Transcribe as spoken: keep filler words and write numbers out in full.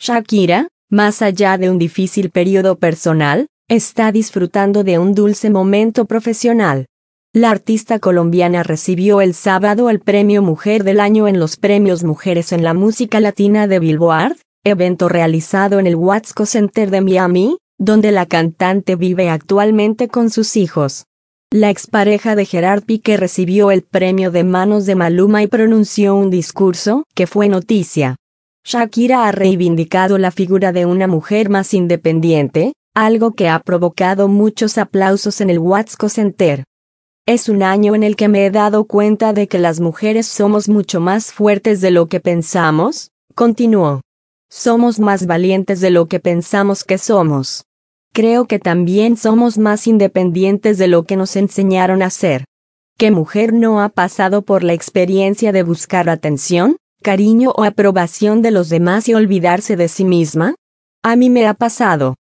Shakira, más allá de un difícil periodo personal, está disfrutando de un dulce momento profesional. La artista colombiana recibió el sábado el premio Mujer del Año en los Premios Mujeres en la Música Latina de Billboard, evento realizado en el Watsco Center de Miami, donde la cantante vive actualmente con sus hijos. La expareja de Gerard Piqué recibió el premio de manos de Maluma y pronunció un discurso que fue noticia. Shakira ha reivindicado la figura de una mujer más independiente, algo que ha provocado muchos aplausos en el Watsco Center. Es un año en el que me he dado cuenta de que las mujeres somos mucho más fuertes de lo que pensamos, continuó. Somos más valientes de lo que pensamos que somos. Creo que también somos más independientes de lo que nos enseñaron a ser. ¿Qué mujer no ha pasado por la experiencia de buscar atención, cariño o aprobación de los demás y olvidarse de sí misma? A mí me ha pasado.